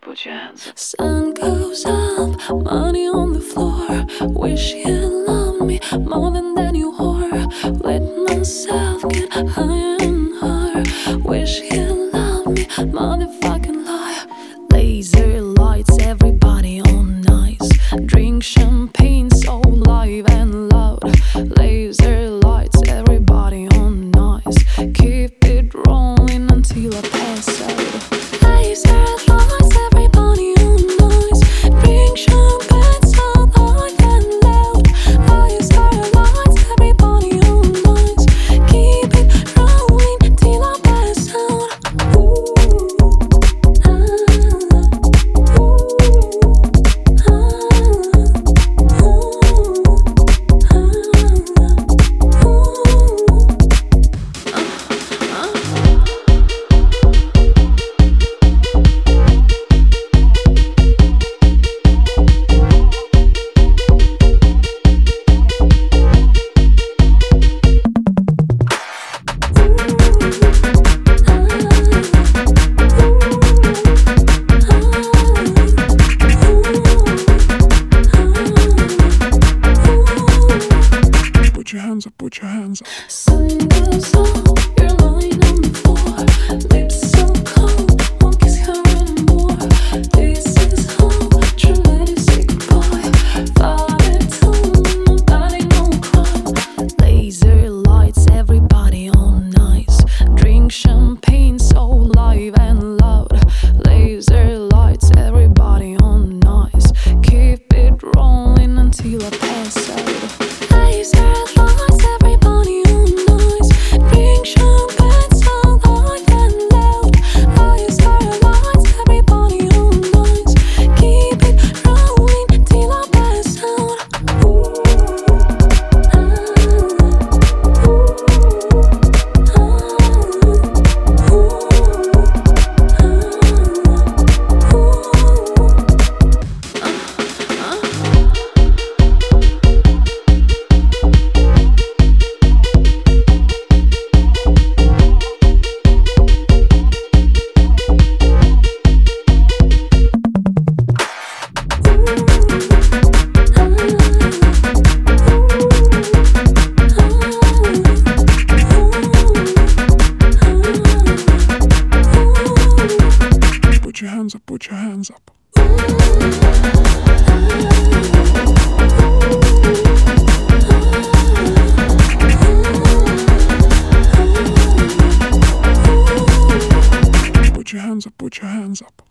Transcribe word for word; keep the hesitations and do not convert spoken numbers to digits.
put your hands up. Sun goes up, money on the floor. Wish you loved me more than that you whore. Let myself get higher and higher. Wish you loved me, motherfucking liar. Laser lights, everybody on nice. Drink champagne so live and loud. Laser lights, everybody on nice. Keep it rolling until I pass out. Laser lights, everybody on nice. Drink champagne so live and loud. Laser lights, everybody on nice. Keep it rolling till I pass out. Ooh, ah, ooh, ah, ooh, Put your hands up, put your hands up. Sun goes up, you're lying on the floor. Lips so cold, won't kiss her anymore. This is home, true lady, say goodbye. Father told me nobody no crime. Laser lights, everybody on nice. Drink champagne so live and loud. Laser lights, everybody on nice. Keep it rolling until I pass out. Laser lights, everybody on nice. Drink champagne so live and loud. Laser lights, everybody on nice. Keep it rolling till I pass out. Ooh, ah, ooh, Put your hands up, put your hands up. Put your hands up, put your hands up.